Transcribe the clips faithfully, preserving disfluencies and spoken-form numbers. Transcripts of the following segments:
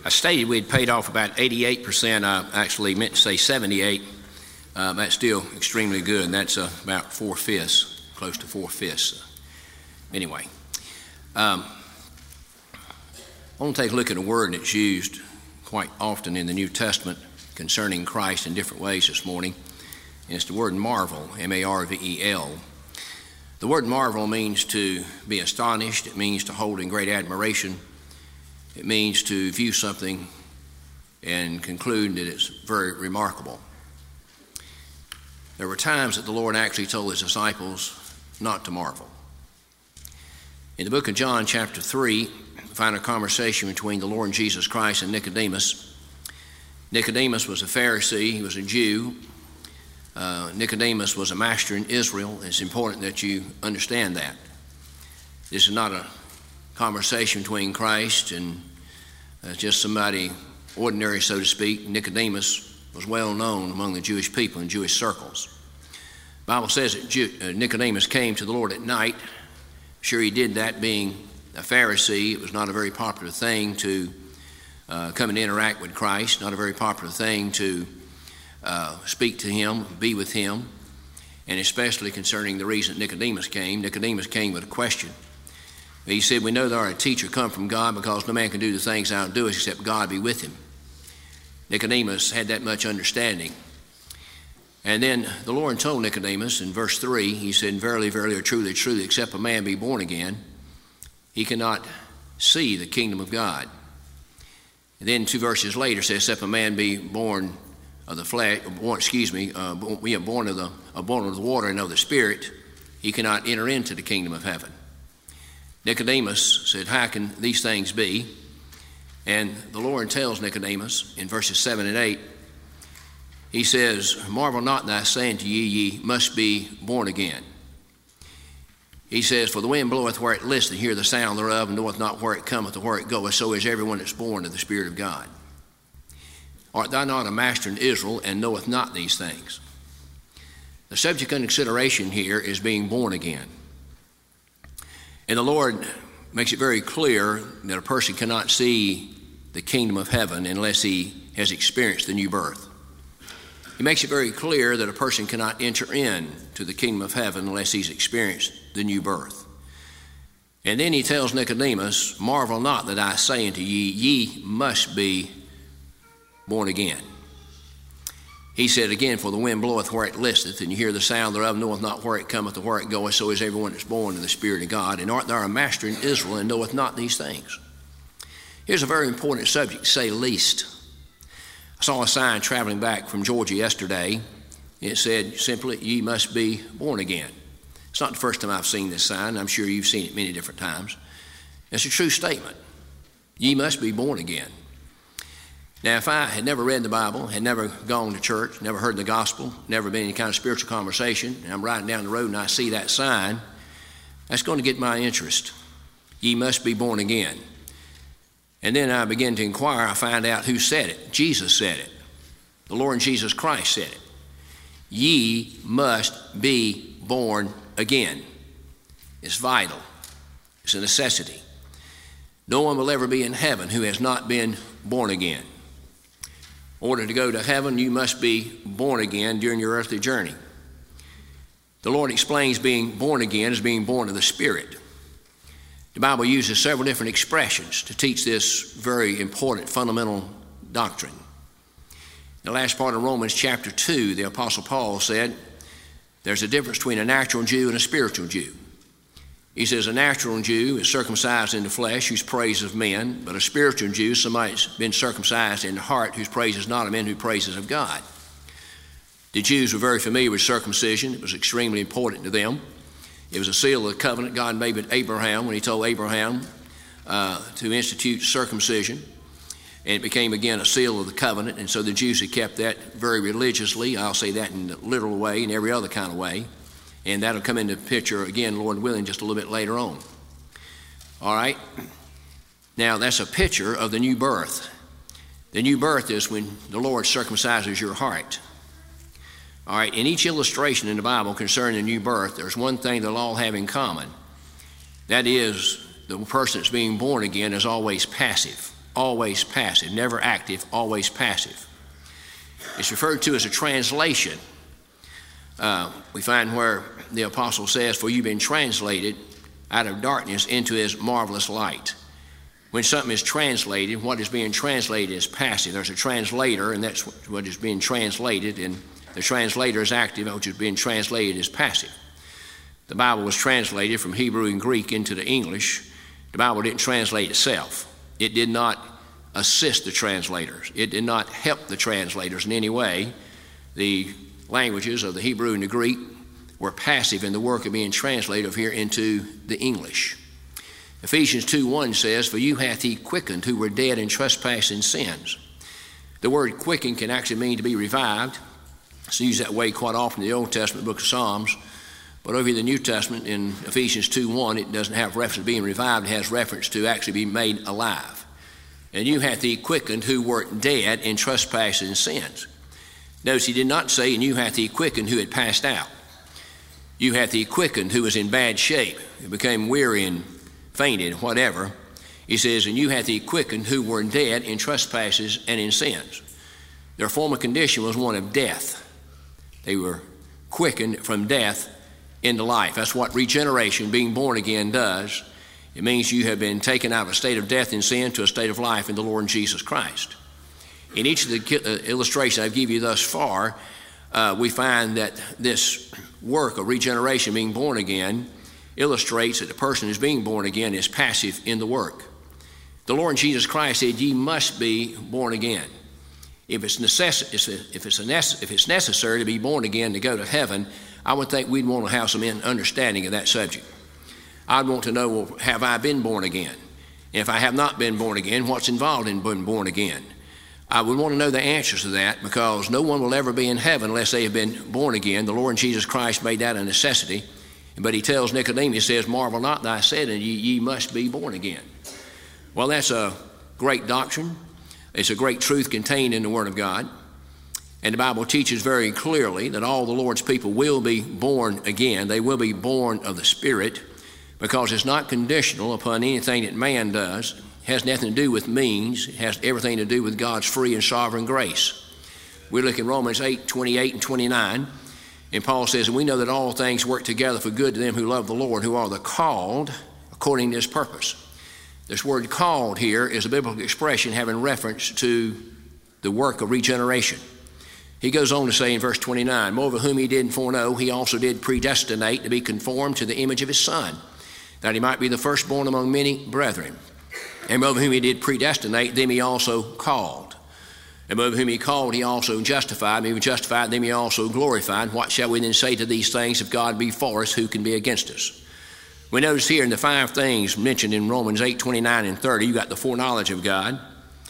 I stated we'd paid off about eighty-eight percent. I actually meant to say seventy-eight. Uh, that's still extremely good, and that's uh, about four-fifths, close to four-fifths. Anyway, um, I want to take a look at a word that's used quite often in the New Testament concerning Christ in different ways this morning. And it's the word marvel, M A R V E L. The word marvel means to be astonished. It means to hold in great admiration. It means to view something and conclude that it's very remarkable. There were times that the Lord actually told his disciples not to marvel. In the book of John, chapter three, we find a conversation between the Lord Jesus Christ and Nicodemus. Nicodemus was a Pharisee. He was a Jew. Uh, Nicodemus was a master in Israel. It's important that you understand that. This is not a conversation between Christ and uh, just somebody ordinary, so to speak. Nicodemus was well known among the Jewish people in Jewish circles. The Bible says that Jew, uh, Nicodemus came to the Lord at night. Sure, he did that being a Pharisee. It was not a very popular thing to uh, come and interact with Christ, not a very popular thing to uh, speak to him, be with him, and especially concerning the reason Nicodemus came. Nicodemus came with a question. He said, we know that our teacher come from God because no man can do the things thou doest except God be with him. Nicodemus had that much understanding. And then the Lord told Nicodemus in verse three, he said, verily, verily, or truly, truly, except a man be born again, he cannot see the kingdom of God. And then two verses later says, except a man be born of the flesh, born, excuse me, uh, we are born of the uh, born of the water and of the Spirit, he cannot enter into the kingdom of heaven. Nicodemus said, how can these things be? And the Lord tells Nicodemus in verses seven and eight, he says, marvel not that I say unto ye, ye must be born again. He says, for the wind bloweth where it listeth, and hear the sound thereof, and knoweth not where it cometh or where it goeth, so is everyone that's born of the Spirit of God. Art thou not a master in Israel, and knoweth not these things? The subject under consideration here is being born again. And the Lord makes it very clear that a person cannot see the kingdom of heaven unless he has experienced the new birth. He makes it very clear that a person cannot enter into the kingdom of heaven unless he's experienced the new birth. And then he tells Nicodemus, marvel not that I say unto ye, ye must be born again. He said again, for the wind bloweth where it listeth, and you hear the sound thereof, knoweth not where it cometh or where it goeth, so is everyone that's born of the Spirit of God. And art thou a master in Israel, and knoweth not these things? Here's a very important subject, to say least. I saw a sign traveling back from Georgia yesterday. It said simply, ye must be born again. It's not the first time I've seen this sign. I'm sure you've seen it many different times. It's a true statement. Ye must be born again. Now, if I had never read the Bible, had never gone to church, never heard the gospel, never been in any kind of spiritual conversation, and I'm riding down the road and I see that sign, that's going to get my interest. Ye must be born again. And then I begin to inquire. I find out who said it. Jesus said it. The Lord Jesus Christ said it. Ye must be born again. It's vital. It's a necessity. No one will ever be in heaven who has not been born again. In order to go to heaven, you must be born again during your earthly journey. The Lord explains being born again as being born of the Spirit. The Bible uses several different expressions to teach this very important fundamental doctrine. In the last part of Romans chapter two, the Apostle Paul said, there's a difference between a natural Jew and a spiritual Jew. He says a natural Jew is circumcised in the flesh, whose praise of men, but a spiritual Jew, somebody that's been circumcised in the heart, whose praise is not of men, who praises of God. The Jews were very familiar with circumcision. It was extremely important to them. It was a seal of the covenant God made with Abraham when he told Abraham uh, to institute circumcision. And it became again a seal of the covenant. And so the Jews had kept that very religiously. I'll say that in a literal way and every other kind of way. And that'll come into picture again, Lord willing, just a little bit later on. All right. Now that's a picture of the new birth. The new birth is when the Lord circumcises your heart. All right, in each illustration in the Bible concerning the new birth, there's one thing they'll all have in common. That is, the person that's being born again is always passive, always passive, never active, always passive. It's referred to as a translation. Uh, we find where the apostle says, "For you've been translated out of darkness into his marvelous light." When something is translated, what is being translated is passive. There's a translator, and that's what is being translated, and the translator is active, which is being translated is passive. The Bible was translated from Hebrew and Greek into the English. The Bible didn't translate itself. It did not assist the translators. It did not help the translators in any way. The languages of the Hebrew and the Greek were passive in the work of being translated here into the English. Ephesians two one says, "For you hath he quickened who were dead in trespass and sins." The word quicken can actually mean to be revived. It's used that way quite often in the Old Testament book of Psalms. But over in the New Testament, in Ephesians two one, it doesn't have reference to being revived. It has reference to actually being made alive. "And you hath he quickened who were dead in trespasses and sins." Notice he did not say, "And you hath he quickened who had passed out." "You hath he quickened who was in bad shape, who became weary and fainted, whatever." He says, "And you hath he quickened who were dead in trespasses and in sins." Their former condition was one of death. They were quickened from death into life. That's what regeneration, being born again, does. It means you have been taken out of a state of death and sin to a state of life in the Lord Jesus Christ. In each of the illustrations I've given you thus far, uh, we find that this work of regeneration, being born again, illustrates that the person who's being born again is passive in the work. The Lord Jesus Christ said, "Ye must be born again." If it's, necess- if, it's a if it's necessary to be born again to go to heaven, I would think we'd want to have some understanding of that subject. I'd want to know, well, have I been born again? If I have not been born again, what's involved in being born again? I would want to know the answers to that, because no one will ever be in heaven unless they have been born again. The Lord Jesus Christ made that a necessity. But he tells Nicodemus, he says, "Marvel not that I said unto you, ye must be born again." Well, that's a great doctrine. It's a great truth contained in the Word of God. And the Bible teaches very clearly that all the Lord's people will be born again. They will be born of the Spirit, because it's not conditional upon anything that man does. It has nothing to do with means. It has everything to do with God's free and sovereign grace. We look in Romans eight, twenty-eight and twenty-nine, and Paul says, "And we know that all things work together for good to them who love the Lord, who are the called according to his purpose." This word "called" here is a biblical expression having reference to the work of regeneration. He goes on to say in verse twenty-nine, "Moreover, whom he did foreknow, he also did predestinate to be conformed to the image of his Son, that he might be the firstborn among many brethren. And moreover, whom he did predestinate, them he also called. And moreover, whom he called, he also justified. And whom he justified, them he also glorified. What shall we then say to these things? If God be for us, who can be against us?" We notice here in the five things mentioned in Romans eight, twenty-nine and thirty, you got the foreknowledge of God.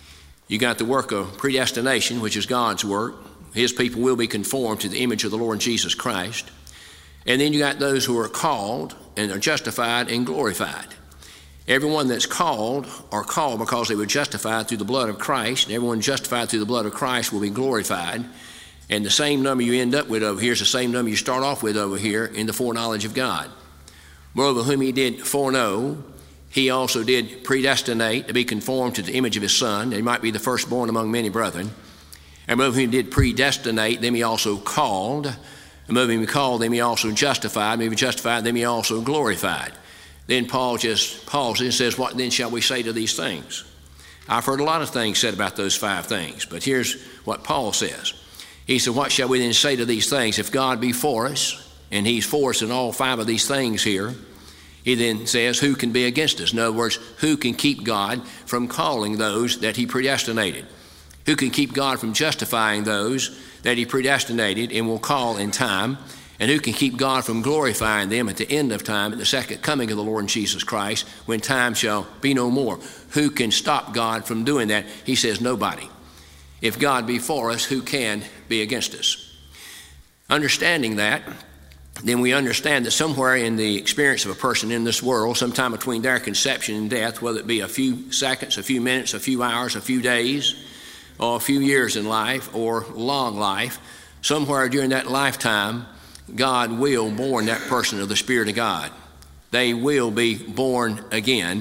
You got the work of predestination, which is God's work. His people will be conformed to the image of the Lord Jesus Christ. And then you got those who are called and are justified and glorified. Everyone that's called are called because they were justified through the blood of Christ, and everyone justified through the blood of Christ will be glorified. And the same number you end up with over here is the same number you start off with over here in the foreknowledge of God. Moreover, whom he did foreknow, he also did predestinate to be conformed to the image of his Son, that he might be the firstborn among many brethren. And moreover, whom he did predestinate, them he also called. And moreover, whom he called, them he also justified. And whom he justified, them he also glorified. Then Paul just pauses and says, "What then shall we say to these things?" I've heard a lot of things said about those five things, but here's what Paul says. He said, "What shall we then say to these things? If God be for us," and he's for us in all five of these things here, he then says, "Who can be against us?" In other words, who can keep God from calling those that he predestinated? Who can keep God from justifying those that he predestinated and will call in time? And who can keep God from glorifying them at the end of time, at the second coming of the Lord Jesus Christ, when time shall be no more? Who can stop God from doing that? He says, nobody. If God be for us, who can be against us? Understanding that, then we understand that somewhere in the experience of a person in this world, sometime between their conception and death, whether it be a few seconds, a few minutes, a few hours, a few days, or a few years in life, or long life, somewhere during that lifetime, God will born that person of the Spirit of God. They will be born again,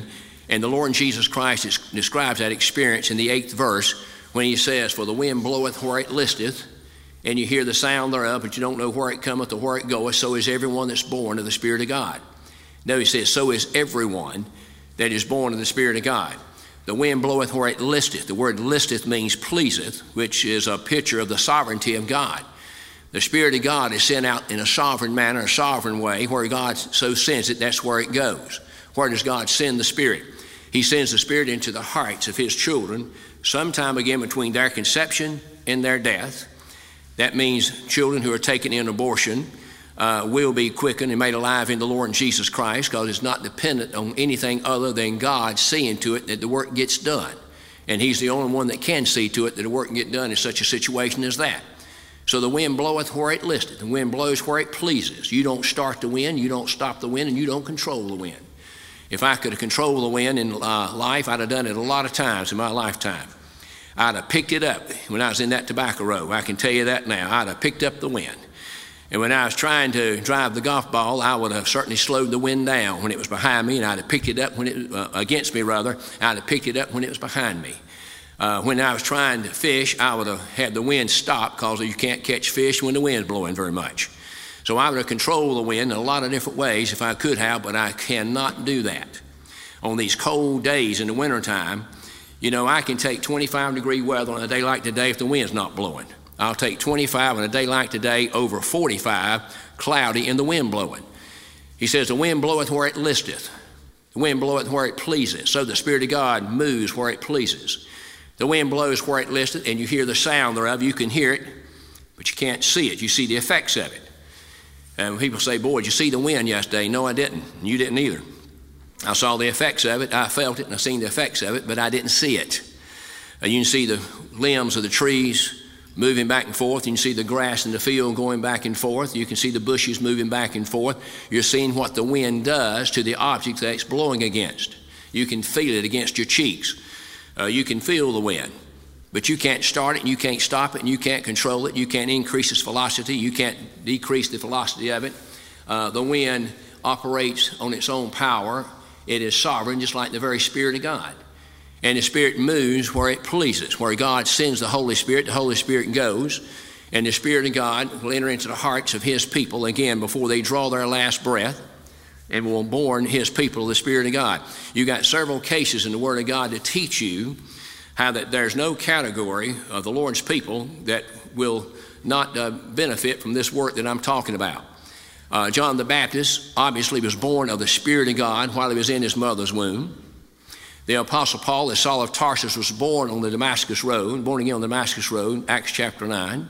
And the Lord Jesus Christ is, describes that experience in the eighth verse when he says, "For the wind bloweth where it listeth, and you hear the sound thereof, but you don't know where it cometh or where it goeth, so is everyone that's born of the Spirit of God." No, he says, so is everyone that is born of the Spirit of God. The wind bloweth where it listeth. The word listeth means pleaseth, which is a picture of the sovereignty of God. The Spirit of God is sent out in a sovereign manner, a sovereign way. Where God so sends it, that's where it goes. Where does God send the Spirit? He sends the Spirit into the hearts of his children, sometime again between their conception and their death. That means children who are taken in abortion uh, will be quickened and made alive in the Lord Jesus Christ, because it's not dependent on anything other than God seeing to it that the work gets done. And he's the only one that can see to it that the work can get done in such a situation as that. So the wind bloweth where it listeth. The wind blows where it pleases. You don't start the wind, you don't stop the wind, and you don't control the wind. If I could control the wind in uh, life, I'd have done it a lot of times in my lifetime. I'd have picked it up when I was in that tobacco row. I can tell you that now. I'd have picked up the wind. And when I was trying to drive the golf ball, I would have certainly slowed the wind down when it was behind me, and I'd have picked it up when it uh, against me rather. I'd have picked it up when it was behind me. Uh, when I was trying to fish, I would have had the wind stop, because you can't catch fish when the wind's blowing very much. So I would have controlled the wind in a lot of different ways if I could have, but I cannot do that. On these cold days in the wintertime, you know, I can take twenty-five degree weather on a day like today if the wind's not blowing. I'll take twenty-five on a day like today over forty-five, cloudy and the wind blowing. He says, the wind bloweth where it listeth. The wind bloweth where it pleaseth. So the Spirit of God moves where it pleases. The wind blows where it listeth, and you hear the sound thereof. You can hear it, but you can't see it. You see the effects of it. And people say, boy, did you see the wind yesterday? No, I didn't. And you didn't either. I saw the effects of it. I felt it, and I seen the effects of it, but I didn't see it. Uh, you can see the limbs of the trees moving back and forth. You can see the grass in the field going back and forth. You can see the bushes moving back and forth. You're seeing what the wind does to the object that it's blowing against. You can feel it against your cheeks. Uh, you can feel the wind. But you can't start it, and you can't stop it, and you can't control it. You can't increase its velocity. You can't decrease the velocity of it. Uh, the wind operates on its own power. It is sovereign, just like the very Spirit of God. And the Spirit moves where it pleases. Where God sends the Holy Spirit, the Holy Spirit goes. And the Spirit of God will enter into the hearts of his people, again, before they draw their last breath, and will born his people the Spirit of God. You got several cases in the Word of God to teach you how that there's no category of the Lord's people that will not uh, benefit from this work that I'm talking about. Uh, John the Baptist obviously was born of the Spirit of God while he was in his mother's womb. The Apostle Paul, as Saul of Tarsus, was born on the Damascus Road, born again on the Damascus Road, Acts chapter nine.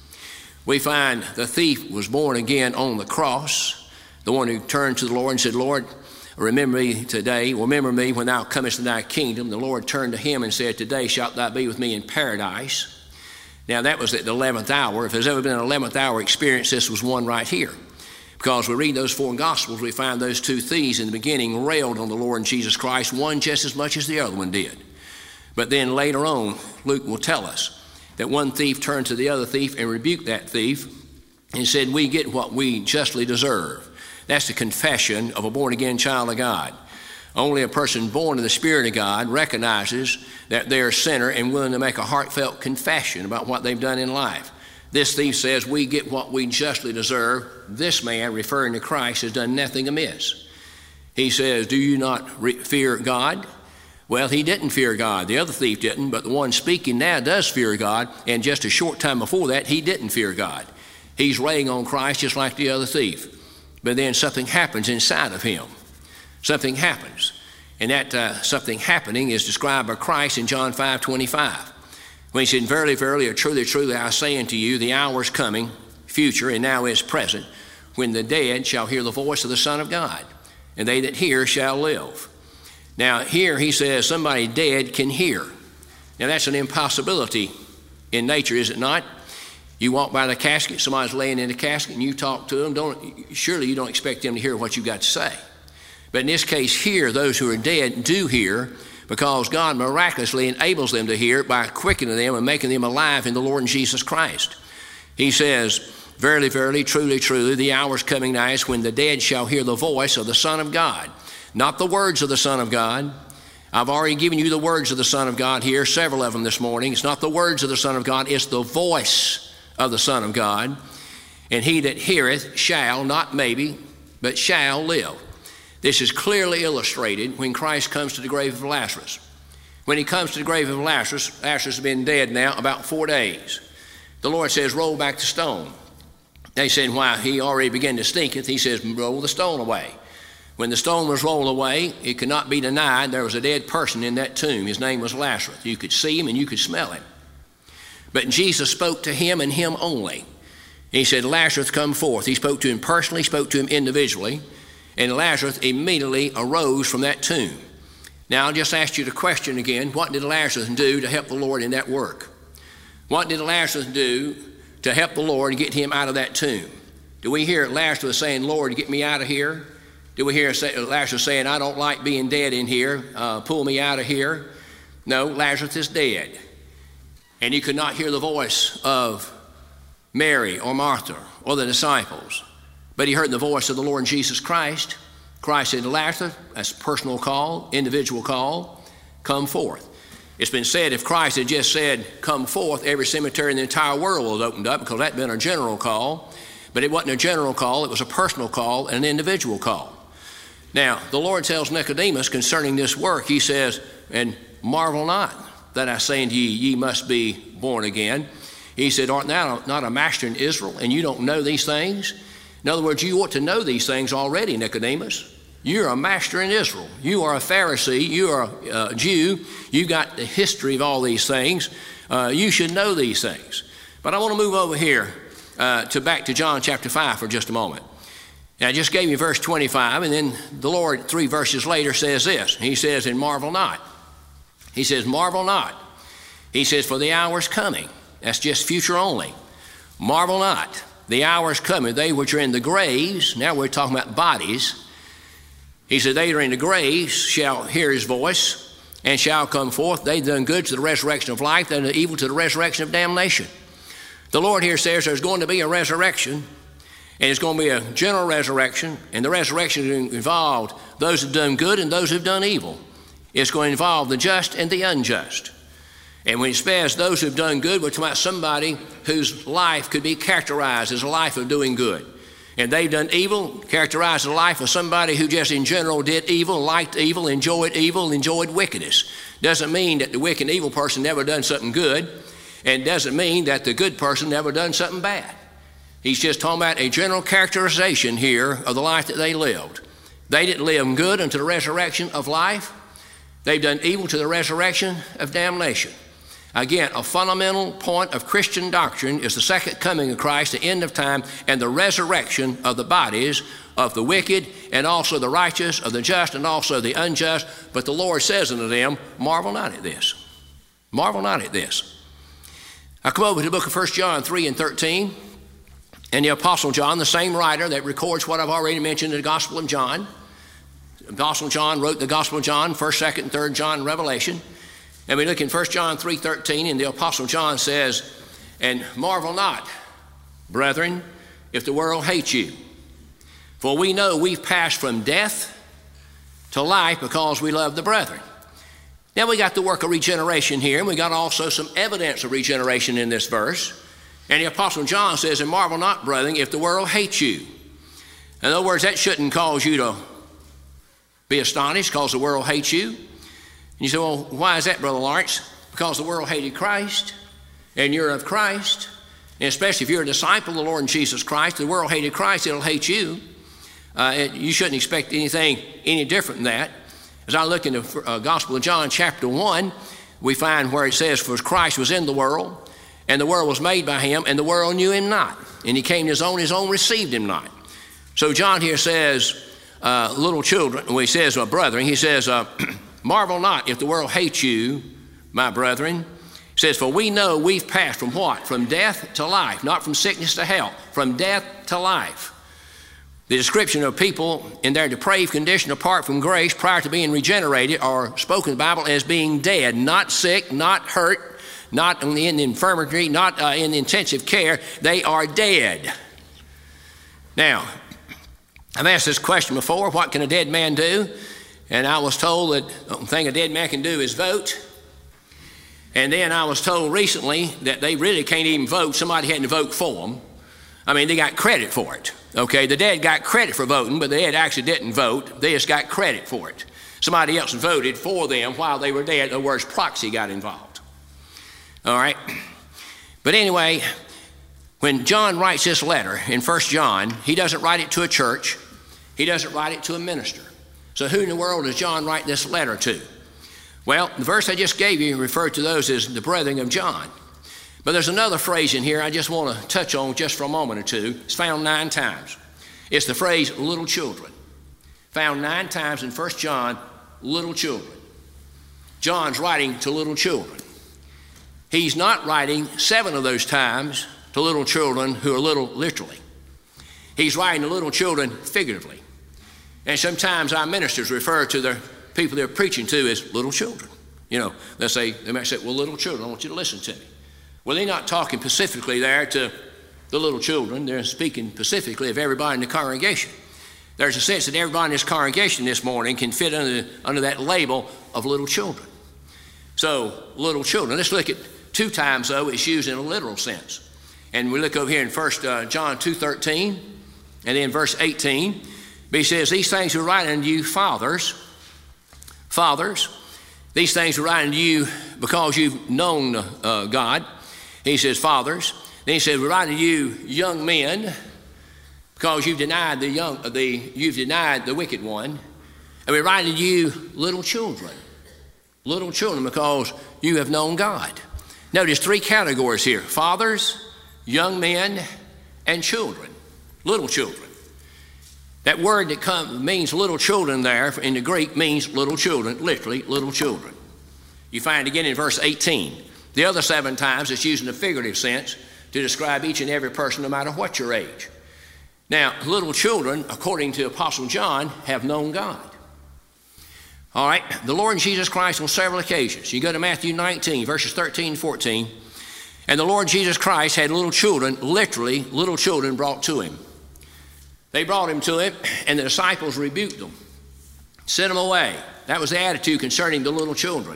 We find the thief was born again on the cross, the one who turned to the Lord and said, Lord, remember me today, remember me when thou comest to thy kingdom. The Lord turned to him and said, today shalt thou be with me in paradise. Now that was at the eleventh hour. If there's ever been an eleventh hour experience, this was one right here. Because we read those four Gospels, we find those two thieves in the beginning railed on the Lord Jesus Christ, one just as much as the other one did. But then later on, Luke will tell us that one thief turned to the other thief and rebuked that thief and said, we get what we justly deserve. That's the confession of a born-again child of God. Only a person born of the Spirit of God recognizes that they're a sinner and willing to make a heartfelt confession about what they've done in life. This thief says, we get what we justly deserve. This man, referring to Christ, has done nothing amiss. He says, do you not re- fear God? Well, he didn't fear God. The other thief didn't, but the one speaking now does fear God, and just a short time before that, he didn't fear God. He's railing on Christ just like the other thief. But then something happens inside of him. Something happens. And that uh, something happening is described by Christ in John five twenty-five. When he said, verily, verily, or truly, truly, I say unto you, the hour is coming, future, and now is present, when the dead shall hear the voice of the Son of God, and they that hear shall live. Now, here he says somebody dead can hear. Now, that's an impossibility in nature, is it not? You walk by the casket, somebody's laying in the casket, and you talk to them. Don't, surely you don't expect them to hear what you got to say. But in this case here, those who are dead do hear, because God miraculously enables them to hear by quickening them and making them alive in the Lord Jesus Christ. He says, verily, verily, truly, truly, the hour is coming nigh when the dead shall hear the voice of the Son of God. Not the words of the Son of God, I've already given you the words of the Son of God here, several of them this morning. It's not the words of the Son of God, it's the voice of the Son of God. And he that heareth shall, not maybe, but shall live. This is clearly illustrated when Christ comes to the grave of Lazarus. When he comes to the grave of Lazarus, Lazarus has been dead now about four days. The Lord says, roll back the stone. They said, why? He already began to stinketh. He says, roll the stone away. When the stone was rolled away, it could not be denied there was a dead person in that tomb. His name was Lazarus. You could see him and you could smell him. But Jesus spoke to him and him only. He said, Lazarus, come forth. He spoke to him personally, spoke to him individually, and Lazarus immediately arose from that tomb. Now, I'll just ask you the question again. What did Lazarus do to help the Lord in that work? What did Lazarus do to help the Lord get him out of that tomb? Do we hear Lazarus saying, Lord, get me out of here? Do we hear Lazarus saying, I don't like being dead in here, uh, pull me out of here? No, Lazarus is dead. And he could not hear the voice of Mary or Martha or the disciples, but he heard the voice of the Lord Jesus Christ. Christ said to Lazarus, that's a personal call, individual call, come forth. It's been said if Christ had just said, come forth, every cemetery in the entire world was opened up, because that had been a general call. But it wasn't a general call, it was a personal call and an individual call. Now, the Lord tells Nicodemus concerning this work, he says, and marvel not that I say unto you, ye must be born again. He said, art thou not a master in Israel, and you don't know these things? In other words, you ought to know these things already, Nicodemus. You're a master in Israel. You are a Pharisee. You are a Jew. You got the history of all these things. Uh, you should know these things. But I want to move over here uh, to back to John chapter five for just a moment. Now, I just gave you verse twenty-five, and then the Lord, three verses later, says this. He says, and marvel not. He says, marvel not. He says, for the hour is coming. That's just future only. Marvel not. The hour is coming. They which are in the graves, now we're talking about bodies. He said, they that are in the graves shall hear his voice and shall come forth. They done good to the resurrection of life, they done evil to the resurrection of damnation. The Lord here says there's going to be a resurrection, and it's going to be a general resurrection, and the resurrection involved those who've done good and those who've done evil. It's going to involve the just and the unjust. And when it says those who've done good, we're talking about somebody whose life could be characterized as a life of doing good. And they've done evil, characterized the life of somebody who just in general did evil, liked evil, enjoyed evil, enjoyed wickedness. Doesn't mean that the wicked and evil person never done something good, and doesn't mean that the good person never done something bad. He's just talking about a general characterization here of the life that they lived. They didn't live good unto the resurrection of life. They've done evil to the resurrection of damnation. Again, a fundamental point of Christian doctrine is the second coming of Christ, the end of time, and the resurrection of the bodies of the wicked and also the righteous, of the just and also the unjust. But the Lord says unto them, marvel not at this. Marvel not at this. I come over to the book of First John three and thirteen, and the Apostle John, the same writer that records what I've already mentioned in the Gospel of John. The Apostle John wrote the Gospel of John, first, second, and third John, Revelation. And we look in First John three thirteen, and the Apostle John says, and marvel not, brethren, if the world hates you. For we know we've passed from death to life because we love the brethren. Now we got the work of regeneration here, and we got also some evidence of regeneration in this verse. And the Apostle John says, and marvel not, brethren, if the world hates you. In other words, that shouldn't cause you to be astonished because the world hates you. You say, well, why is that, Brother Lawrence? Because the world hated Christ, and you're of Christ, and especially if you're a disciple of the Lord Jesus Christ, the world hated Christ, it'll hate you. Uh, it, you shouldn't expect anything any different than that. As I look in the uh, Gospel of John chapter one, we find where it says, for Christ was in the world, and the world was made by him, and the world knew him not. And he came to his own, his own received him not. So John here says, uh, little children, when he says, uh, brethren, he says, uh, marvel not if the world hates you, my brethren. He says, for we know we've passed from what? From death to life, not from sickness to health, from death to life. The description of people in their depraved condition apart from grace prior to being regenerated are spoken in the Bible as being dead, not sick, not hurt, not in the infirmary, not uh, in intensive care. They are dead. Now, I've asked this question before, what can a dead man do? And I was told that the only thing a dead man can do is vote. And then I was told recently that they really can't even vote. Somebody had to vote for them. I mean, they got credit for it. Okay, the dead got credit for voting, but the dead actually didn't vote. They just got credit for it. Somebody else voted for them while they were dead. In other words, proxy got involved. All right. But anyway, when John writes this letter in First John, he doesn't write it to a church. He doesn't write it to a minister. So who in the world does John write this letter to? Well, the verse I just gave you referred to those as the brethren of John. But there's another phrase in here I just want to touch on just for a moment or two. It's found nine times. It's the phrase little children. Found nine times in First John, little children. John's writing to little children. He's not writing seven of those times to little children who are little literally. He's writing to little children figuratively. And sometimes our ministers refer to the people they're preaching to as little children. You know, they'll say, they might say, well, little children, I want you to listen to me. Well, they're not talking specifically there to the little children. They're speaking specifically of everybody in the congregation. There's a sense that everybody in this congregation this morning can fit under, under that label of little children. So, little children. Let's look at two times, though, it's used in a literal sense. And we look over here in First John two thirteen, and then verse eighteen. But he says, these things are writing unto you, fathers, fathers, these things are writing to you because you've known uh, God. He says, fathers. Then he says, we're writing to you, young men, because you've denied the young, the you've denied the wicked one. And we're writing to you, little children, little children, because you have known God. Notice three categories here: fathers, young men, and children, little children. That word that comes means little children there in the Greek means little children, literally little children. You find again in verse eighteen. The other seven times it's used in a figurative sense to describe each and every person no matter what your age. Now, little children, according to Apostle John, have known God. All right, the Lord Jesus Christ on several occasions. You go to Matthew nineteen, verses thirteen and fourteen, and the Lord Jesus Christ had little children, literally little children brought to him. They brought him to him, and the disciples rebuked them, sent them away. That was the attitude concerning the little children.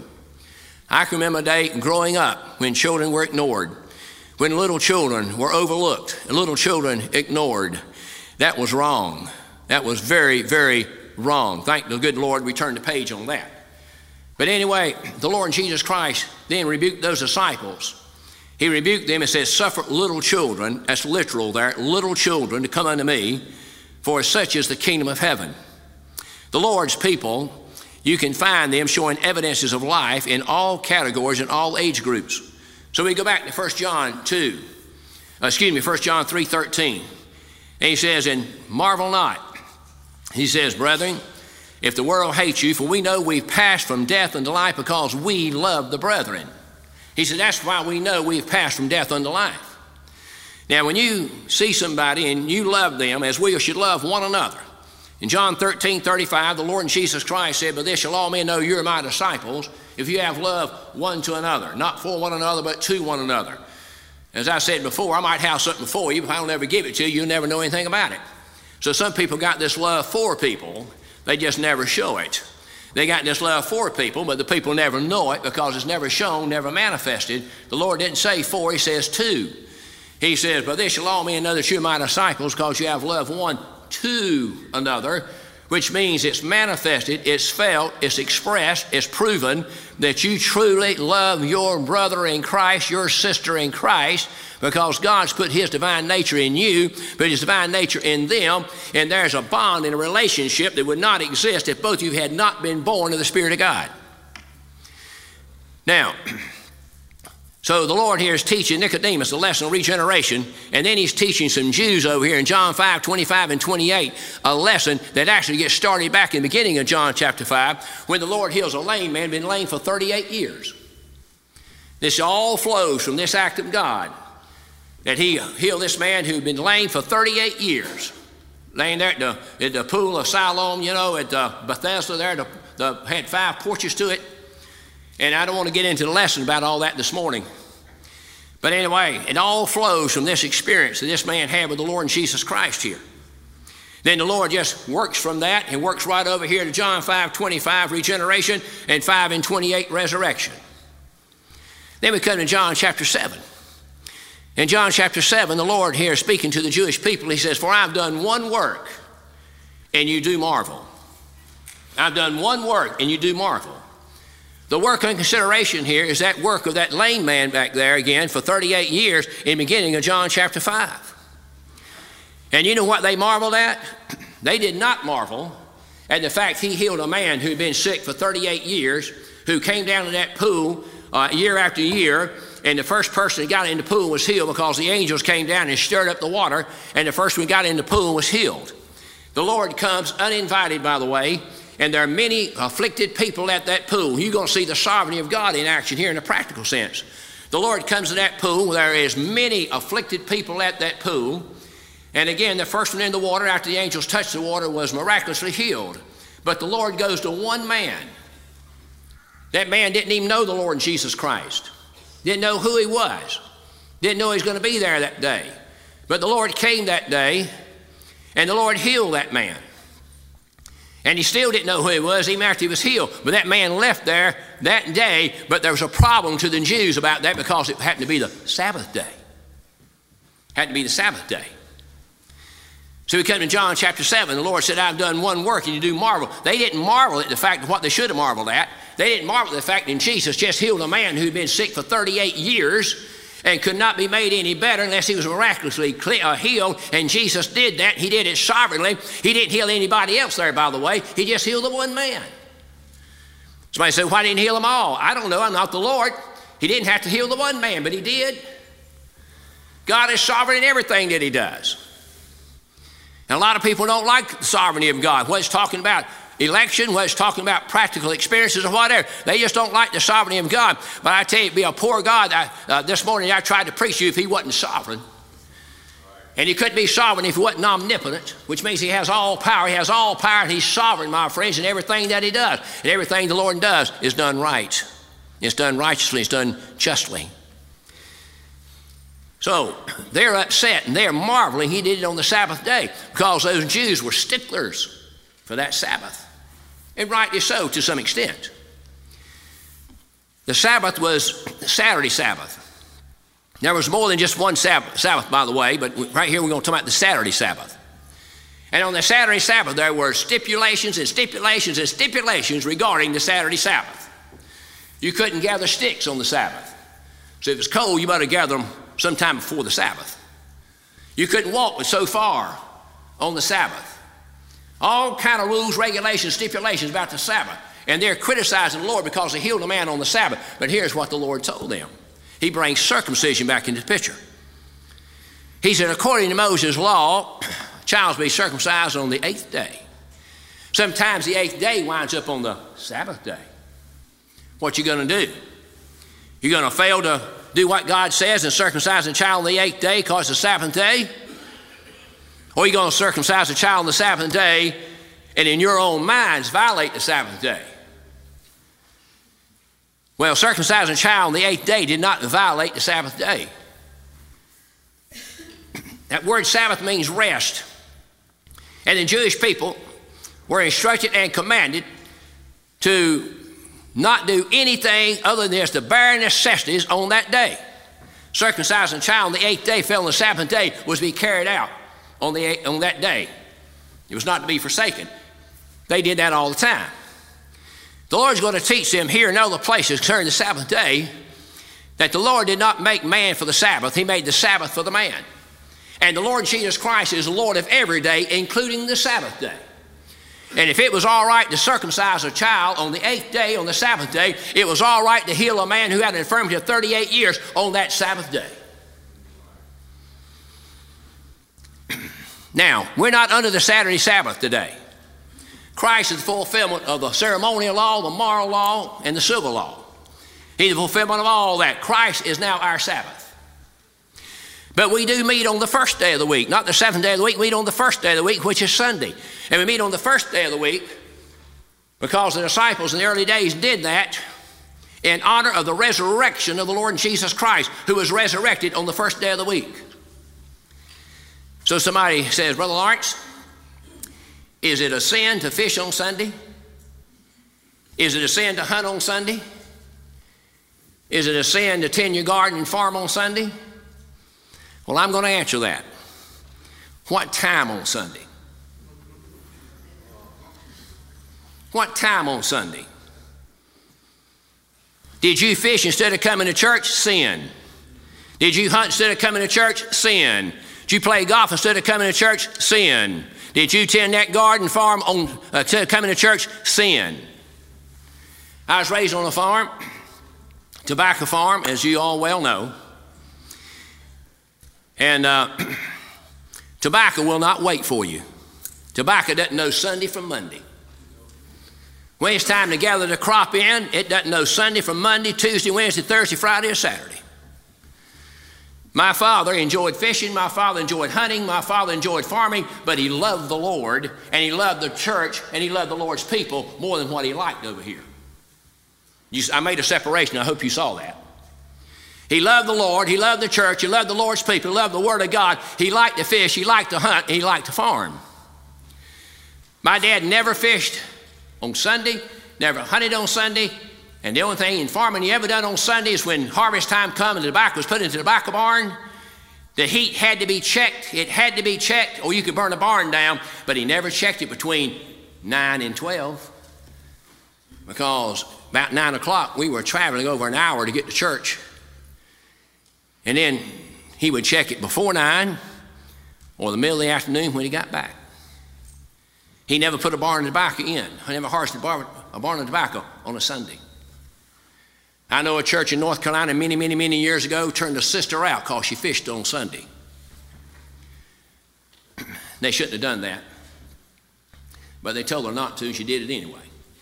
I can remember a day growing up when children were ignored, when little children were overlooked, and little children ignored. That was wrong. That was very, very wrong. Thank the good Lord we turned the page on that. But anyway, the Lord Jesus Christ then rebuked those disciples. He rebuked them and said, suffer little children, that's literal there, little children to come unto me, for such is the kingdom of heaven. The Lord's people, you can find them showing evidences of life in all categories and all age groups. So we go back to First John two, uh, excuse me, First John three thirteen. And he says, and marvel not. He says, brethren, if the world hates you, for we know we've passed from death unto life because we love the brethren. He said, that's why we know we've passed from death unto life. Now, when you see somebody and you love them as we should love one another, in John thirteen thirty-five, the Lord Jesus Christ said, but this shall all men know you're my disciples, if you have love one to another, not for one another, but to one another. As I said before, I might have something for you, but I'll never give it to you. You'll never know anything about it. So some people got this love for people. They just never show it. They got this love for people, but the people never know it because it's never shown, never manifested. The Lord didn't say for, he says to. He says, but this shall all men know that you're my disciples because you have love one to another, which means it's manifested, it's felt, it's expressed, it's proven that you truly love your brother in Christ, your sister in Christ, because God's put his divine nature in you, but his divine nature in them, and there's a bond and a relationship that would not exist if both of you had not been born of the Spirit of God. Now, so the Lord here is teaching Nicodemus a lesson of regeneration, and then he's teaching some Jews over here in John five, twenty-five and twenty-eight, a lesson that actually gets started back in the beginning of John chapter five, when the Lord heals a lame man, been lame for thirty-eight years. This all flows from this act of God, that he healed this man who'd been lame for thirty-eight years, laying there at the, at the pool of Siloam, you know, at uh, Bethesda there, the, the, had five porches to it. And I don't want to get into the lesson about all that this morning. But anyway, it all flows from this experience that this man had with the Lord Jesus Christ here. Then the Lord just works from that and works right over here to John five twenty-five, regeneration, and five and twenty-eight, resurrection. Then we come to John chapter seven. In John chapter seven, the Lord here speaking to the Jewish people, he says, "For I've done one work, and you do marvel." I've done one work, and you do marvel. The work in consideration here is that work of that lame man back there again for thirty-eight years in the beginning of John chapter five. And you know what they marveled at? They did not marvel at the fact he healed a man who had been sick for thirty-eight years, who came down to that pool uh, year after year, and the first person that got in the pool was healed because the angels came down and stirred up the water, and the first one who got in the pool was healed. The Lord comes uninvited, by the way, and there are many afflicted people at that pool. You're going to see the sovereignty of God in action here in a practical sense. The Lord comes to that pool. There is many afflicted people at that pool. And again, the first one in the water after the angels touched the water was miraculously healed. But the Lord goes to one man. That man didn't even know the Lord Jesus Christ. Didn't know who he was. Didn't know he was going to be there that day. But the Lord came that day, and the Lord healed that man. And he still didn't know who he was even after he was healed. But that man left there that day, but there was a problem to the Jews about that because it happened to be the Sabbath day. Had to be the Sabbath day. So we come to John chapter seven. The Lord said, "I've done one work, and you do marvel." They didn't marvel at the fact of what they should have marveled at. They didn't marvel at the fact that Jesus just healed a man who'd been sick for thirty-eight years and could not be made any better unless he was miraculously healed. And Jesus did that. He did it sovereignly. He didn't heal anybody else there, by the way. He just healed the one man. Somebody said, "Why didn't he heal them all?" I don't know. I'm not the Lord. He didn't have to heal the one man, but he did. God is sovereign in everything that he does. And a lot of people don't like the sovereignty of God. What it's talking about election, what it's talking about practical experiences or whatever. They just don't like the sovereignty of God. But I tell you, it'd be a poor God. I, uh, this morning I tried to preach to you if he wasn't sovereign. And he couldn't be sovereign if he wasn't omnipotent, which means he has all power. He has all power, and he's sovereign, my friends, in everything that he does. And everything the Lord does is done right. It's done righteously. It's done justly. So they're upset and they're marveling he did it on the Sabbath day because those Jews were sticklers for that Sabbath. And rightly so to some extent. The Sabbath was Saturday Sabbath. There was more than just one Sabbath, Sabbath, by the way, but right here we're going to talk about the Saturday Sabbath. And on the Saturday Sabbath there were stipulations and stipulations and stipulations regarding the Saturday Sabbath. You couldn't gather sticks on the Sabbath. So if it's cold, you better gather them sometime before the Sabbath. You couldn't walk with so far on the Sabbath. All kind of rules, regulations, stipulations about the Sabbath. And they're criticizing the Lord because he healed a man on the Sabbath. But here's what the Lord told them. He brings circumcision back into the picture. He said, according to Moses' law, child's be circumcised on the eighth day. Sometimes the eighth day winds up on the Sabbath day. What you going to do? You're going to fail to do what God says and circumcise a child on the eighth day because it's the Sabbath day? Or are you going to circumcise a child on the Sabbath day and in your own minds violate the Sabbath day? Well, circumcising a child on the eighth day did not violate the Sabbath day. That word Sabbath means rest. And the Jewish people were instructed and commanded to not do anything other than just the bare necessities on that day. Circumcising a child on the eighth day fell on the Sabbath day was to be carried out on, the eighth, on that day. It was not to be forsaken. They did that all the time. The Lord's going to teach them here and other places concerning the Sabbath day that the Lord did not make man for the Sabbath. He made the Sabbath for the man. And the Lord Jesus Christ is the Lord of every day, including the Sabbath day. And if it was all right to circumcise a child on the eighth day, on the Sabbath day, it was all right to heal a man who had an infirmity of thirty-eight years on that Sabbath day. Now, we're not under the Saturday Sabbath today. Christ is the fulfillment of the ceremonial law, the moral law, and the civil law. He's the fulfillment of all that. Christ is now our Sabbath. But we do meet on the first day of the week, not the seventh day of the week. We meet on the first day of the week, which is Sunday. And we meet on the first day of the week because the disciples in the early days did that in honor of the resurrection of the Lord Jesus Christ, who was resurrected on the first day of the week. So somebody says, Brother Lawrence, Is it a sin to fish on Sunday? Is it a sin to hunt on Sunday? Is it a sin to tend your garden and farm on Sunday? Well, I'm going to answer that. What time on Sunday? What time on Sunday? Did you fish instead of coming to church? Sin. Did you hunt instead of coming to church? Sin. Did you play golf instead of coming to church? Sin. Did you tend that garden farm on, uh, instead of coming to church? Sin. I was raised on a farm, tobacco farm, as you all well know. And uh, tobacco will not wait for you. Tobacco doesn't know Sunday from Monday. When it's time to gather the crop in, it doesn't know Sunday from Monday, Tuesday, Wednesday, Thursday, Friday, or Saturday. My father enjoyed fishing, my father enjoyed hunting, my father enjoyed farming, but he loved the Lord, and he loved the church, and he loved the Lord's people more than what he liked over here. You, I made a separation. I hope you saw that. He loved the Lord, he loved the church, he loved the Lord's people, he loved the Word of God. He liked to fish, he liked to hunt, and he liked to farm. My dad never fished on Sunday, never hunted on Sunday, and the only thing in farming he ever done on Sunday is when harvest time come and the tobacco was put into the tobacco barn, the heat had to be checked, it had to be checked, or you could burn the barn down, but he never checked it between nine and twelve, because about nine o'clock we were traveling over an hour to get to church, and then he would check it before nine or the middle of the afternoon when he got back. He never put a barn of tobacco in. He never harvested a barn, a barn of tobacco on a Sunday. I know a church in North Carolina many, many, many years ago turned a sister out because she fished on Sunday. They shouldn't have done that. But they told her not to, she did it anyway.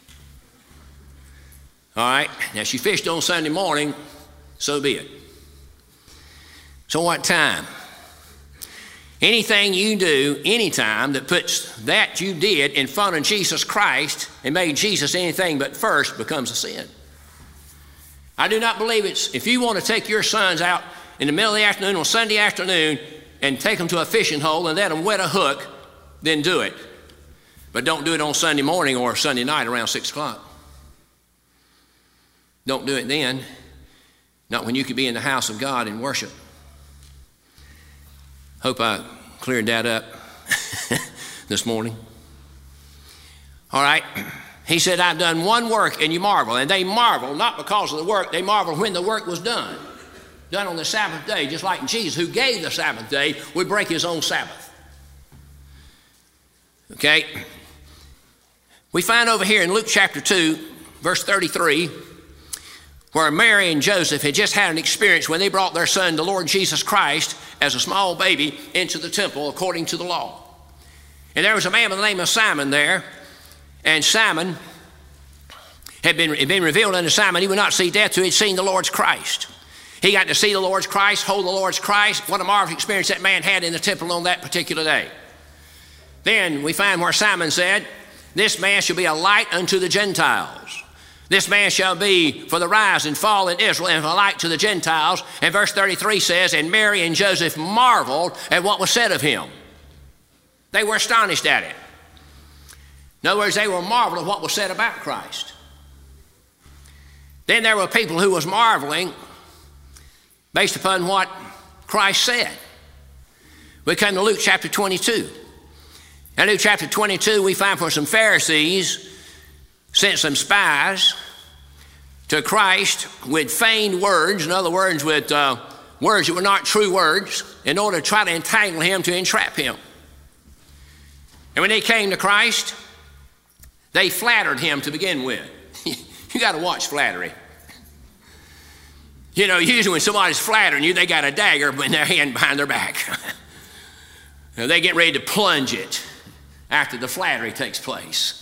All right, now she fished on Sunday morning, so be it. So what time? Anything you do anytime that puts that you did in front of Jesus Christ and made Jesus anything but first becomes a sin. I do not believe it's, if you want to take your sons out in the middle of the afternoon on Sunday afternoon and take them to a fishing hole and let them wet a hook, then do it. But don't do it on Sunday morning or Sunday night around six o'clock. Don't do it then. Not when you could be in the house of God and worship. Hope I cleared that up this morning. All right. He said, I've done one work and you marvel. And they marvel not because of the work, they marvel when the work was done. Done on the Sabbath day, just like Jesus, who gave the Sabbath day, would break his own Sabbath. Okay. We find over here in Luke chapter two, verse thirty-three, where Mary and Joseph had just had an experience when they brought their son, the Lord Jesus Christ, as a small baby into the temple according to the law. And there was a man by the name of Simon there, and Simon had been, had been revealed unto Simon he would not see death till he had seen the Lord's Christ. He got to see the Lord's Christ, hold the Lord's Christ. What a marvelous experience that man had in the temple on that particular day. Then we find where Simon said, this man shall be a light unto the Gentiles. This man shall be for the rise and fall in Israel and a light to the Gentiles. And verse thirty-three says, and Mary and Joseph marveled at what was said of him. They were astonished at it. In other words, they were marveled at what was said about Christ. Then there were people who was marveling based upon what Christ said. We come to Luke chapter twenty-two. In Luke chapter twenty-two, we find for some Pharisees sent some spies to Christ with feigned words, in other words, with uh, words that were not true words, in order to try to entangle him, to entrap him. And when they came to Christ, they flattered him to begin with. You got to watch flattery. You know, usually when somebody's flattering you, they got a dagger in their hand behind their back. Now, they get ready to plunge it after the flattery takes place.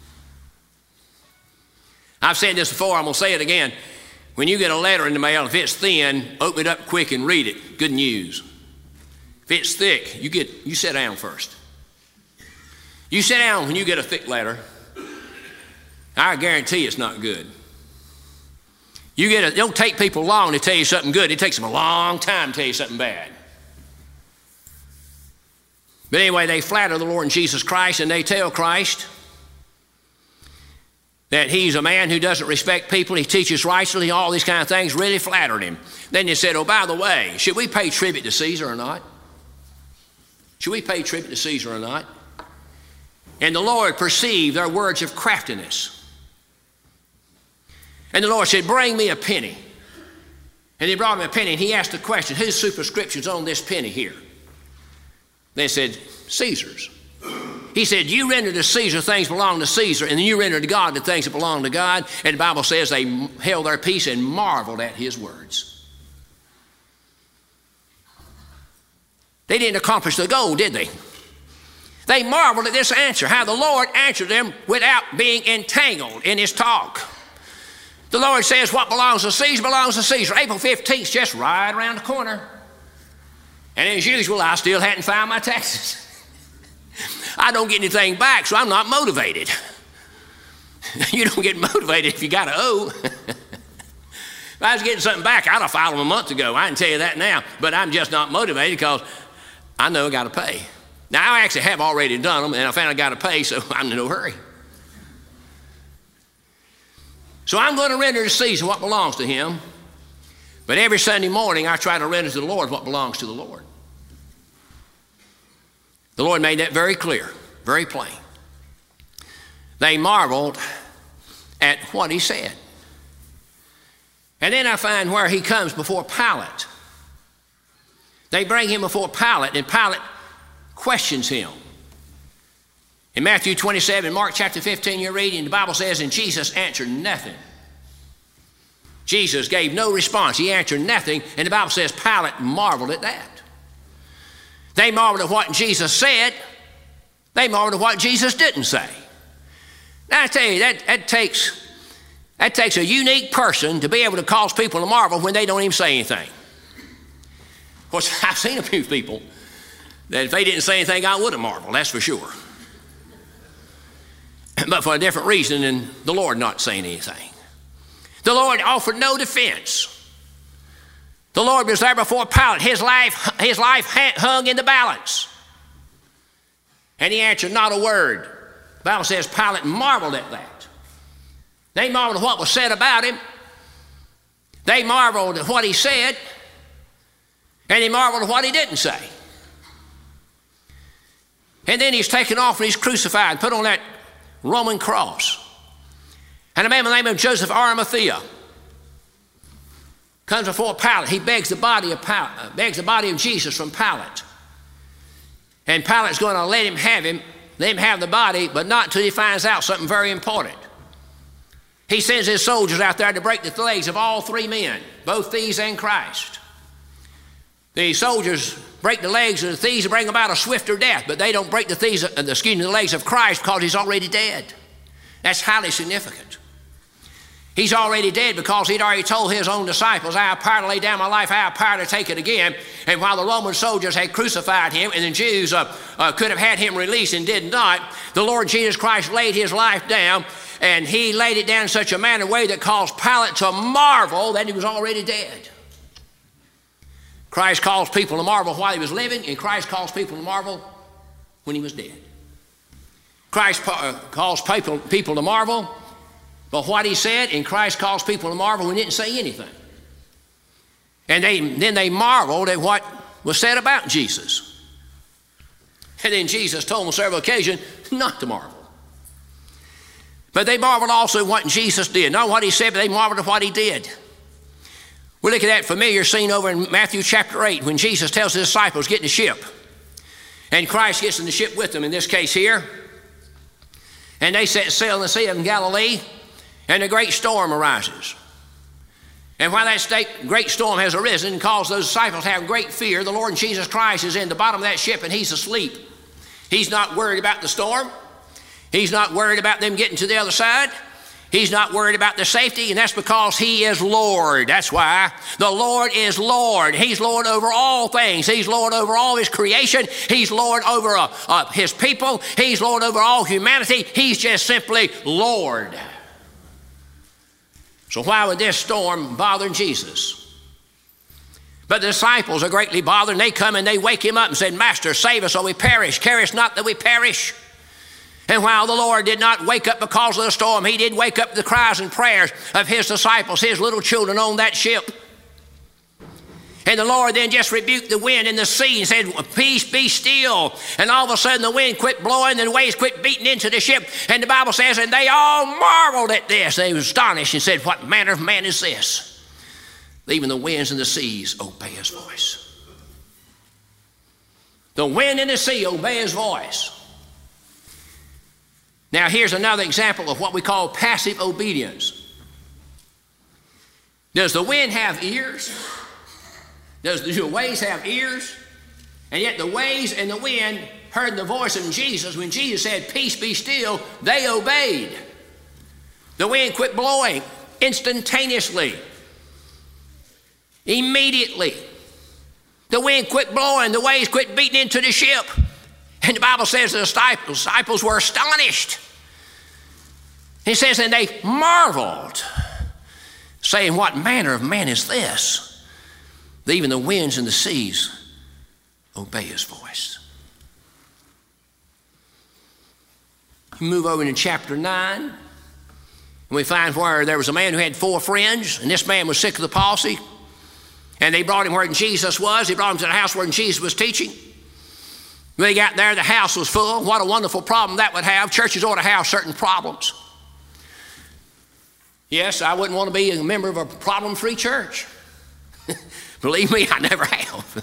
I've said this before, I'm going to say it again. When you get a letter in the mail, if it's thin, open it up quick and read it. Good news. If it's thick, you get you sit down first. You sit down when you get a thick letter. I guarantee it's not good. You get a, it don't take people long to tell you something good. It takes them a long time to tell you something bad. But anyway, they flatter the Lord Jesus Christ, and they tell Christ that he's a man who doesn't respect people, he teaches righteously, all these kind of things, really flattered him. Then they said, oh, by the way, should we pay tribute to Caesar or not? Should we pay tribute to Caesar or not? And the Lord perceived their words of craftiness. And the Lord said, bring me a penny. And he brought him a penny, and he asked the question, whose superscription's on this penny here? They said, Caesar's. He said, you render to Caesar things belong to Caesar, and then you render to God the things that belong to God. And the Bible says they held their peace and marveled at his words. They didn't accomplish the goal, did they? They marveled at this answer, how the Lord answered them without being entangled in his talk. The Lord says what belongs to Caesar belongs to Caesar. April fifteenth is just right around the corner. And as usual, I still hadn't filed my taxes. I don't get anything back, so I'm not motivated. You don't get motivated if you got to owe. If I was getting something back, I'd have filed them a month ago. I can tell you that now. But I'm just not motivated because I know I got to pay. Now, I actually have already done them, and I found I got to pay, so I'm in no hurry. So I'm going to render to Caesar what belongs to him. But every Sunday morning, I try to render to the Lord what belongs to the Lord. The Lord made that very clear, very plain. They marveled at what he said. And then I find where he comes before Pilate. They bring him before Pilate, and Pilate questions him. In Matthew twenty-seven, Mark chapter fifteen, you're reading, the Bible says, and Jesus answered nothing. Jesus gave no response. He answered nothing, and the Bible says Pilate marveled at that. They marveled at what Jesus said. They marveled at what Jesus didn't say. Now I tell you, that, that takes that takes a unique person to be able to cause people to marvel when they don't even say anything. Of course, I've seen a few people that if they didn't say anything, I would have marveled, that's for sure. But for a different reason than the Lord not saying anything. The Lord offered no defense. The Lord was there before Pilate. His life, his life hung in the balance. And he answered not a word. The Bible says Pilate marveled at that. They marveled at what was said about him. They marveled at what he said. And they marveled at what he didn't say. And then he's taken off and he's crucified and put on that Roman cross. And a man by the name of Joseph Arimathea comes before Pilate. He begs the body of Pilate, uh, begs the body of Jesus from Pilate. And Pilate's going to let him have him, let him have the body, but not until he finds out something very important. He sends his soldiers out there to break the legs of all three men, both thieves and Christ. The soldiers break the legs of the thieves and bring about a swifter death, but they don't break the thieves, uh, excuse me, the legs of Christ because he's already dead. That's highly significant. He's already dead because he'd already told his own disciples, I have power to lay down my life, I have power to take it again. And while the Roman soldiers had crucified him and the Jews uh, uh, could have had him released and did not, the Lord Jesus Christ laid his life down, and he laid it down in such a manner way that caused Pilate to marvel that he was already dead. Christ caused people to marvel while he was living, and Christ caused people to marvel when he was dead. Christ uh, caused people, people to marvel but what he said, and Christ caused people to marvel when he didn't say anything. And they, then they marveled at what was said about Jesus. And then Jesus told them on several occasions not to marvel. But they marveled also at what Jesus did. Not what he said, but they marveled at what he did. We look at that familiar scene over in Matthew chapter eight when Jesus tells his disciples, get in the ship. And Christ gets in the ship with them, in this case here. And they set sail in the Sea of Galilee. And a great storm arises. And while that state, great storm has arisen and caused those disciples to have great fear, the Lord Jesus Christ is in the bottom of that ship and he's asleep. He's not worried about the storm. He's not worried about them getting to the other side. He's not worried about their safety, and that's because he is Lord. That's why the Lord is Lord. He's Lord over all things. He's Lord over all his creation. He's Lord over uh, uh, his people. He's Lord over all humanity. He's just simply Lord. So why would this storm bother Jesus? But the disciples are greatly bothered, and they come and they wake him up and said, Master, save us or we perish. Carest not that we perish. And while the Lord did not wake up because of the storm, he did wake up the cries and prayers of his disciples, his little children on that ship. And the Lord then just rebuked the wind and the sea and said, peace, be still. And all of a sudden the wind quit blowing and the waves quit beating into the ship. And the Bible says, and they all marveled at this. They were astonished and said, what manner of man is this? Even the winds and the seas obey his voice. The wind and the sea obey his voice. Now here's another example of what we call passive obedience. Does the wind have ears? Does the waves have ears? And yet the waves and the wind heard the voice of Jesus. When Jesus said, peace, be still, they obeyed. The wind quit blowing instantaneously, immediately. The wind quit blowing, the waves quit beating into the ship. And the Bible says the disciples were astonished. He says, and they marveled, saying, what manner of man is this? Even the winds and the seas obey his voice. You move over into chapter nine, and we find where there was a man who had four friends, and this man was sick of the palsy, and they brought him where Jesus was. They brought him to the house where Jesus was teaching. When they got there, the house was full. What a wonderful problem that would have. Churches ought to have certain problems. Yes, I wouldn't want to be a member of a problem-free church. Believe me, I never have.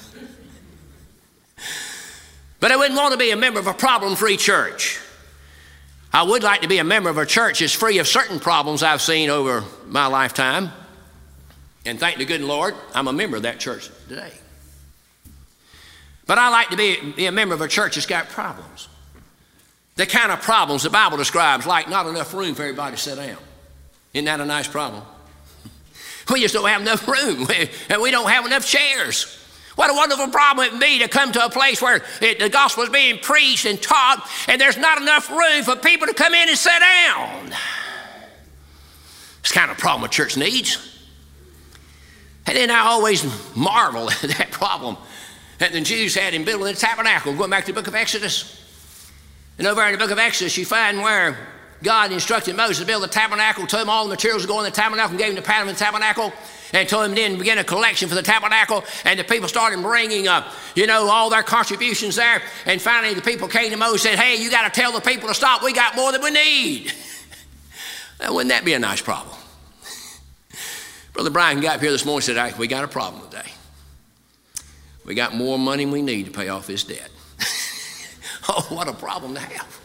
But I wouldn't want to be a member of a problem-free church. I would like to be a member of a church that's free of certain problems I've seen over my lifetime. And thank the good Lord, I'm a member of that church today. But I like to be, be a member of a church that's got problems. The kind of problems the Bible describes, like not enough room for everybody to sit down. Isn't that a nice problem? We just don't have enough room, and we don't have enough chairs. What a wonderful problem it would be to come to a place where it, the gospel is being preached and taught, and there's not enough room for people to come in and sit down. It's the kind of problem a church needs. And then I always marvel at that problem that the Jews had in building the tabernacle, going back to the book of Exodus. And over in the book of Exodus, you find where God instructed Moses to build the tabernacle, told him all the materials to go in the tabernacle, and gave him the pattern of the tabernacle, and told him then to begin a collection for the tabernacle. And the people started bringing up, you know, all their contributions there. And finally the people came to Moses and said, hey, you got to tell the people to stop. We got more than we need. Now, wouldn't that be a nice problem? Brother Brian got up here this morning and said, hey, we got a problem today. We got more money than we need to pay off this debt. Oh, what a problem to have.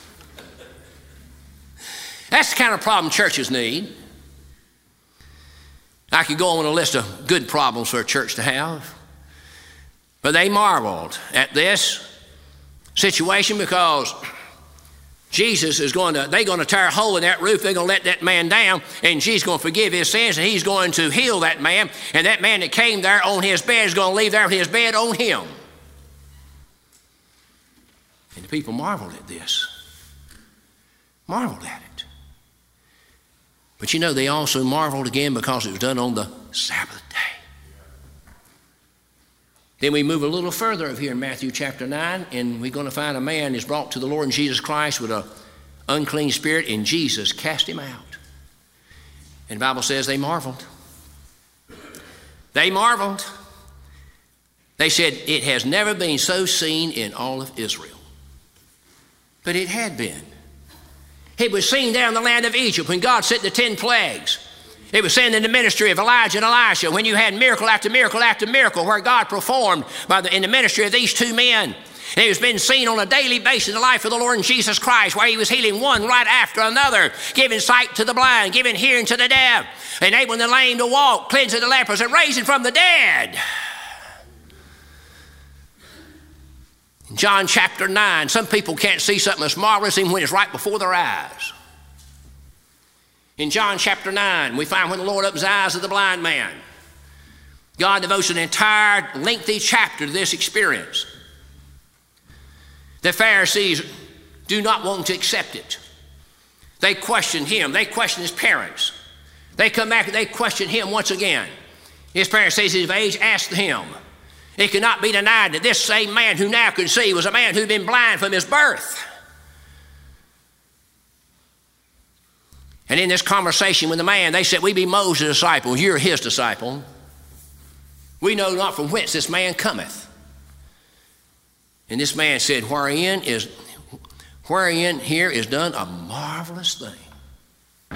That's the kind of problem churches need. I could go on a list of good problems for a church to have. But they marveled at this situation because Jesus is going to, they're going to tear a hole in that roof. They're going to let that man down, and Jesus is going to forgive his sins, and he's going to heal that man. And that man that came there on his bed is going to leave there with his bed on him. And the people marveled at this. Marveled at it. But you know, they also marveled again because it was done on the Sabbath day. Then we move a little further over here in Matthew chapter nine, and we're going to find a man is brought to the Lord Jesus Christ with an unclean spirit, and Jesus cast him out. And the Bible says they marveled. They marveled. They said, it has never been so seen in all of Israel. But it had been. It was seen down in the land of Egypt when God sent the ten plagues. It was seen in the ministry of Elijah and Elisha when you had miracle after miracle after miracle where God performed by the, in the ministry of these two men. And it was been seen on a daily basis in the life of the Lord Jesus Christ where he was healing one right after another, giving sight to the blind, giving hearing to the deaf, enabling the lame to walk, cleansing the lepers, and raising from the dead. In John chapter nine, some people can't see something that's marvelous even when it's right before their eyes. In John chapter nine, we find when the Lord opens the eyes of the blind man. God devotes an entire lengthy chapter to this experience. The Pharisees do not want to accept it. They question him. They question his parents. They come back and they question him once again. His Pharisees of age asked him. It could not be denied that this same man who now could see was a man who'd been blind from his birth. And in this conversation with the man, they said, we be Moses' disciples, you're his disciple. We know not from whence this man cometh. And this man said, wherein is, wherein here is done a marvelous thing.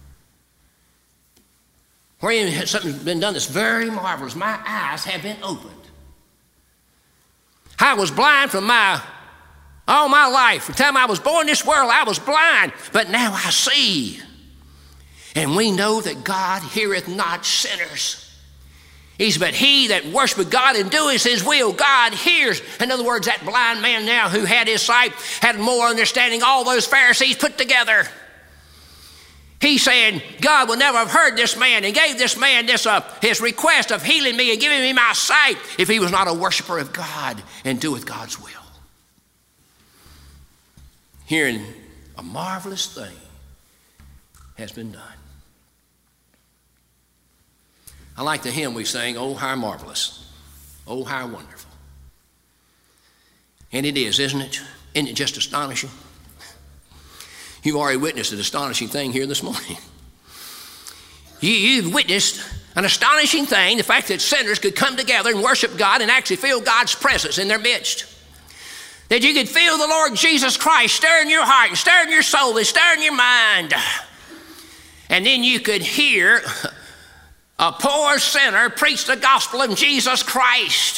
Wherein something's been done that's very marvelous. My eyes have been opened. I was blind from my, all my life. From the time I was born in this world, I was blind, but now I see. And we know that God heareth not sinners. He said, but he that worshipeth God and doeth his will, God hears. In other words, that blind man now who had his sight had more understanding, all those Pharisees put together. He said, God would never have heard this man and gave this man this uh, his request of healing me and giving me my sight if he was not a worshiper of God and doeth God's will. Hearing a marvelous thing has been done. I like the hymn we sang, Oh, how marvelous, oh, how wonderful. And it is, isn't it? Isn't it just astonishing? You've already witnessed an astonishing thing here this morning. You, you've witnessed an astonishing thing, the fact that sinners could come together and worship God and actually feel God's presence in their midst. That you could feel the Lord Jesus Christ stirring your heart and stirring your soul and stirring your mind. And then you could hear a poor sinner preach the gospel of Jesus Christ.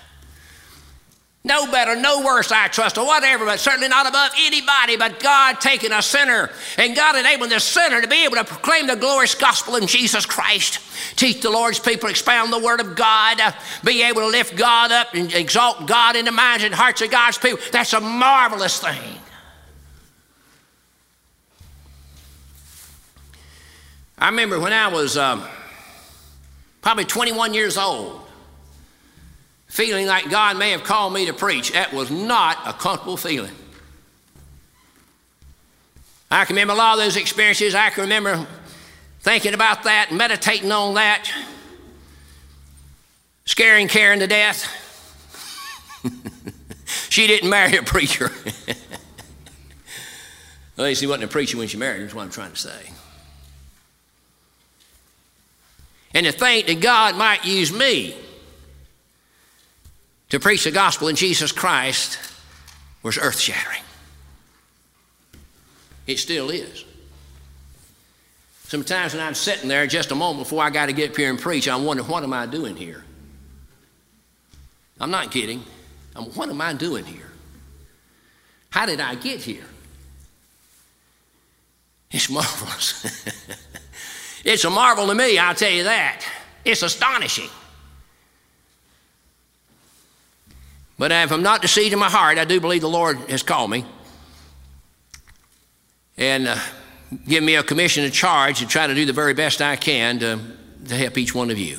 No better, no worse, I trust, or whatever, but certainly not above anybody but God taking a sinner and God enabling the sinner to be able to proclaim the glorious gospel of Jesus Christ, teach the Lord's people, expound the word of God, be able to lift God up and exalt God in the minds and hearts of God's people. That's a marvelous thing. I remember when I was uh, probably twenty-one years old, feeling like God may have called me to preach. That was not a comfortable feeling. I can remember a lot of those experiences. I can remember thinking about that, meditating on that, scaring Karen to death. She didn't marry a preacher. Well, she wasn't a preacher when she married him, that's what I'm trying to say. And to think that God might use me to preach the gospel in Jesus Christ was earth-shattering. It still is. Sometimes when I'm sitting there just a moment before I got to get up here and preach, I wonder, what am I doing here? I'm not kidding. I'm, what am I doing here? How did I get here? It's marvelous. It's a marvel to me, I'll tell you that. It's astonishing. But if I'm not deceived in my heart, I do believe the Lord has called me and uh, given me a commission and charge to try to do the very best I can to, to help each one of you.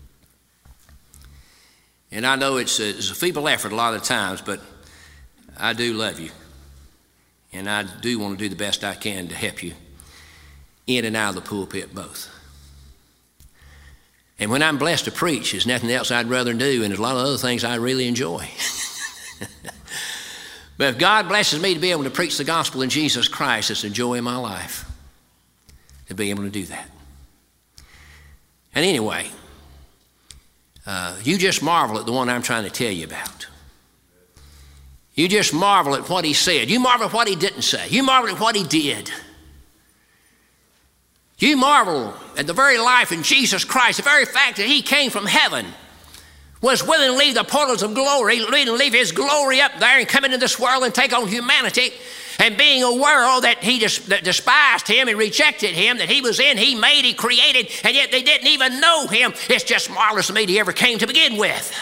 And I know it's a, it's a feeble effort a lot of times, but I do love you. And I do want to do the best I can to help you in and out of the pulpit both. And when I'm blessed to preach, there's nothing else I'd rather do, and there's a lot of other things I really enjoy. But if God blesses me to be able to preach the gospel in Jesus Christ, it's a joy in my life to be able to do that. And anyway, uh, you just marvel at the one I'm trying to tell you about. You just marvel at what he said. You marvel at what he didn't say. You marvel at what he did. You marvel at the very life in Jesus Christ, the very fact that he came from heaven, was willing to leave the portals of glory, willing to leave his glory up there and come into this world and take on humanity, and being a world that he just that despised him and rejected him, that he was in, he made, he created, and yet they didn't even know him. It's just marvelous to me that he ever came to begin with.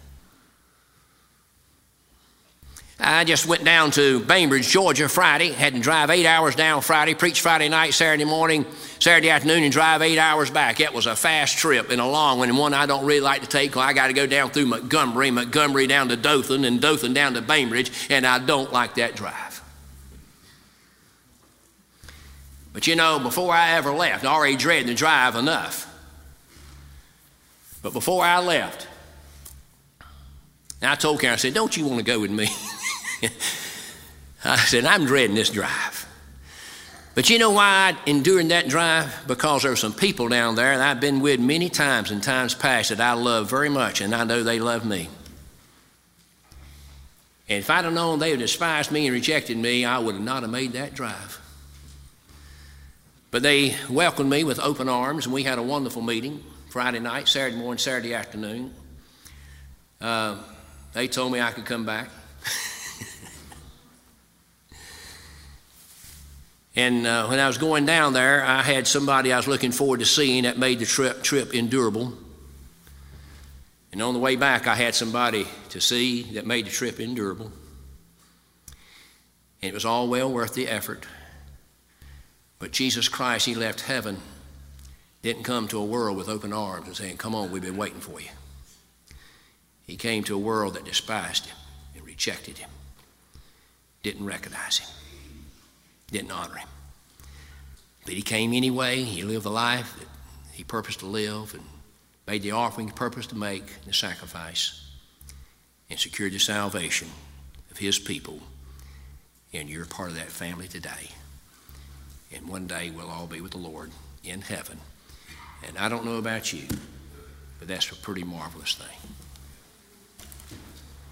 I just went down to Bainbridge, Georgia Friday, had to drive eight hours down Friday, preach Friday night, Saturday morning, Saturday afternoon, and drive eight hours back. It was a fast trip and a long one, and one I don't really like to take. I got to go down through Montgomery, Montgomery down to Dothan, and Dothan down to Bainbridge, and I don't like that drive. But you know, before I ever left, I already dreaded the drive enough. But before I left, I told Karen, I said, don't you want to go with me? I said, I'm dreading this drive. But you know why I endured that drive? Because there were some people down there that I've been with many times in times past that I love very much, and I know they love me. And if I'd have known they had despised me and rejected me, I would have not have made that drive. But they welcomed me with open arms, and we had a wonderful meeting Friday night, Saturday morning, Saturday afternoon. Uh, they told me I could come back. And uh, when I was going down there, I had somebody I was looking forward to seeing that made the trip, trip endurable. And on the way back, I had somebody to see that made the trip endurable. And it was all well worth the effort. But Jesus Christ, he left heaven, didn't come to a world with open arms and saying, come on, we've been waiting for you. He came to a world that despised him and rejected him, didn't recognize him, didn't honor him. But he came anyway. He lived the life that he purposed to live and made the offering he purposed to make, the sacrifice, and secured the salvation of his people. And you're part of that family today. And one day we'll all be with the Lord in heaven. And I don't know about you, but that's a pretty marvelous thing.